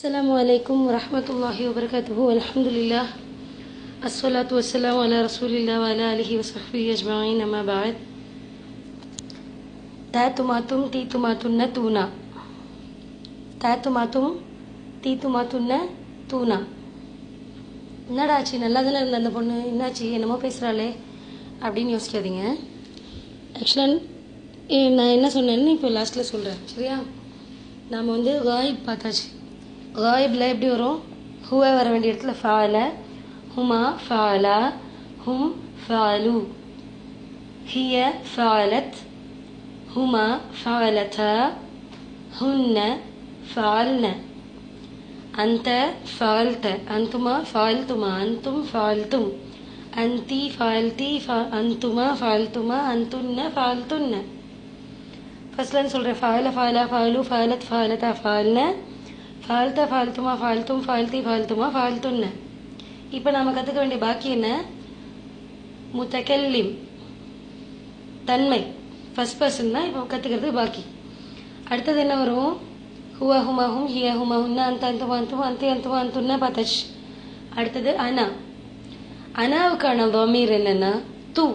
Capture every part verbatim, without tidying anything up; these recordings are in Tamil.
Assalamualaikum warahmatullahi wabarakatuh. Alhamdulillah. Assalatu wassalamu ala rasulillah wa ala alihi wa sahbihi ajma'in, amma ba'd. தாத்துமாத்தும் தீத்துமாத்துன்ன தூணா. தாத்துமாத்தும் தீத்துமாத்துன்ன தூணா. என்னடா ஆச்சு, நல்லா தானே இருந்த அந்த பொண்ணு, என்னாச்சு என்னமோ பேசுகிறாளே அப்படின்னு யோசிக்காதீங்க. ஆக்சுவலாக நான் என்ன சொன்னேன்னு இப்போ லாஸ்ட்டில் சொல்கிறேன், சரியா? நாம் வந்து காயிப் பார்த்தாச்சு. காயிபில் எப்படி வரும்? ஹுவா வர வேண்டிய இடத்துல ஃபால, ஹுமா ஃபாலா, ஹும் ஃபாலு, ஹிய ஃபாலத், ஹுமா ஃபாலதா, ஹுன்ன ஃபால்ன, அந்த ஃபால்த, அந்துமா ஃபால்துமா, அந்தும் ஃபால்தும், அந்தி ஃபால்தி, அந்துமா ஃபால்துமா, அந்துன்ன ஃபால்துன்ன. ஃபர்ஸ்ட்லன்னு சொல்கிறேன். ஃபால ஃபாலா ஃபாலு ஃபாலத் ஃபாலதா ஃபால்ன, ஃபால்தா ஃபால்துமா ஃபால்தும் ஃபால்தி ஃபால்துமா ஃபால்துன்ன. இப்போ நாம் கற்றுக்க வேண்டிய பாக்கி என்ன? முத்தகல்லிம், தன்மை, ஃபர்ஸ்ட் பர்சன் தான் இப்போ கற்றுக்கிறது பாக்கி. அடுத்தது என்ன வரும்? ஹுவா ஹுமா ஹும், ஹியா ஹுமா ஹுன்னா, அந்த அந்துமா அந்துமா, அந்தி அந்துமா அந்துன்னா பார்த்தாச்சு. அடுத்தது அனா. அனாவுக்கான தமீர் என்னன்னா தூ.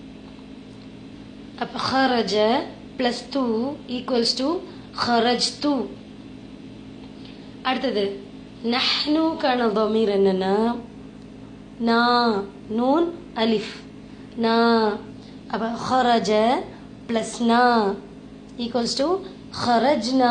அப்போ ஹரஜ ப்ளஸ் தூ ஈக்குவல்ஸ் டு ஹரஜ் தூ. அடுத்தது நஹ்னுக்கான தமீர் என்னன்னா நா, நூன் அலிஃப், நா. அப்போ ஹரஜ ப்ளஸ் நா ஈக்குவல்ஸ் டு ஹரஜ்னா.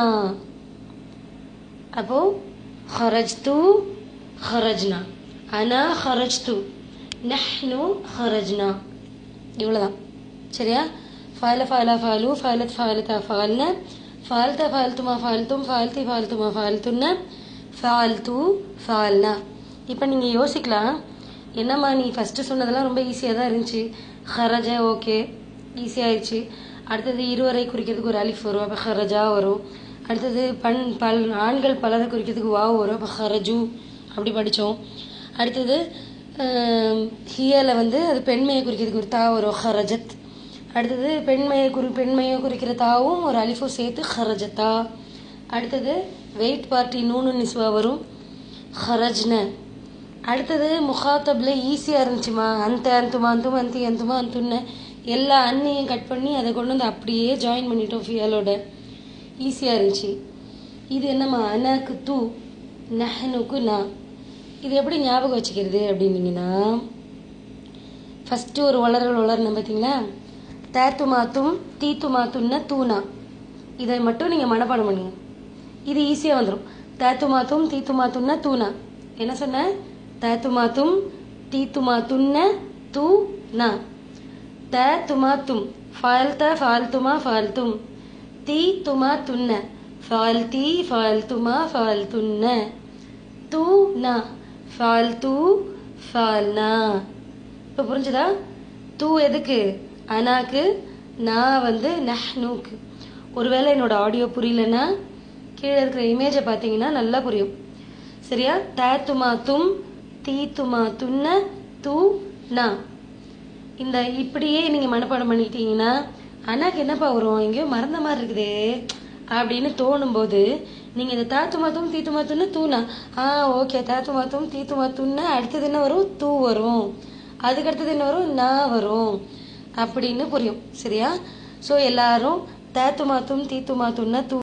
அப்போ ஹரஜ் தூ ஹரஜ்னா. அனா ஹரஜ் தூ, நஹ்னு ஹரஜ்னா. இவ்வளோதான், சரியா? ஃபால ஃபாலா ஃபாலு ஃபாலத் ஃபாலதா ஃபால்ன, ஃபால்தா ஃபால்துமா ஃபால்தும், ஃபால்தி ஃபால்துமா ஃபால்துன்ன, ஃபால்து ஃபால்னா. இப்போ நீங்கள் யோசிக்கலாம், என்னம்மா நீ ஃபஸ்ட்டு சொன்னதெல்லாம் ரொம்ப ஈஸியாக தான் இருந்துச்சு. ஹரஜ ஓகே, ஈஸியாகிடுச்சு. அடுத்தது இருவரை குறிக்கிறதுக்கு ஒரு அலிஃப் வரும், அப்போ ஹரஜா வரும். அடுத்தது பண் பல் ஆண்கள் பலரை குறிக்கிறதுக்கு வாவ் வரும், அப்போ ஹரஜு அப்படி படித்தோம். அடுத்தது ஹியாவில் வந்து அது பெண்மையை குறிக்கிறதுக்கு ஒரு தா வரும், ஹரஜத். அடுத்தது பெண்மையை குறி பெண்மையை குறிக்கிற தாவும் ஒரு அலிஃபும் சேர்த்து ஹரஜத்தா. அடுத்தது வெயிட் பார்ட்டி நூனு நிஸ்வா வரும், ஹரஜ்ன. அடுத்தது முகாத்தபில் ஈஸியாக இருந்துச்சுமா, அந்த அந்துமா அந்துமா அந்தி அந்துமா அந்துன்ன. எல்லா அன்னையும் கட் பண்ணி அதை கொண்டு வந்து அப்படியே ஜாயின் பண்ணிட்டோம் ஃபியாலோட. ஈஸியாக இருந்துச்சு. இது என்னம்மா? அனாக்கு தூ, நஹ்னுக்கு நா. இது எப்படி ஞாபகம் வச்சுக்கிறது அப்படின்னீங்கன்னா, ஃபஸ்ட்டு ஒரு வளரல் வளரணும் பார்த்தீங்களா? தேத்துமாத்தும் தீத்துமாத்துன்ன தூணா. இதை மட்டும் நீங்கள் மனப்பாடம் பண்ணுங்க, இது ஈஸியாக வந்துடும். தேத்துமாத்தும் தீத்துமாத்துன்ன தூணா. என்ன சொன்ன? தேத்துமாத்தும் தீத்துமாத்துன்ன தூணா. தேத்துமாத்தும் ஃபால்த ஃபால்துமா ஃபால்தும், தீத்துமாத்துன்ன ஃபால்தி ஃபால்துமா ஃபால்துன்ன, தூணா ஃபால்து ஃபால்னா. இப்போ புரிஞ்சுதா? தூ எதுக்கு? அனாக்கு, நான் வந்து நஹ்னுக்கு. ஒருவேளை என்னோட ஆடியோ புரியலன்னா கீழே இருக்கிற இமேஜை பார்த்தீங்கன்னா நல்லா புரியும், சரியா? தேத்துமாத்தும் தீத்துமாத்துன்ன தூ நா. இந்த இப்படியே நீங்கள் மனப்பாடம் பண்ணிக்கிட்டீங்கன்னா அனாக்கு என்னப்பா வரும், எங்கேயோ மறந்த மாதிரி இருக்குதே அப்படின்னு தோணும்போது நீங்கள் இந்த தாத்துமாத்தும் தீத்துமாத்துன்னு தூணா, ஆ ஓகே தாத்துமாத்தும் தீத்துமாத்துன்னு அடுத்தது என்ன வரும்? தூ வரும். அதுக்கடுத்தது என்ன வரும்? நா வரும் அப்படின்னு புரியும், சரியா? ஸோ எல்லாரும் தேத்துமாத்தும் தீத்துமாத்துன்ன தூ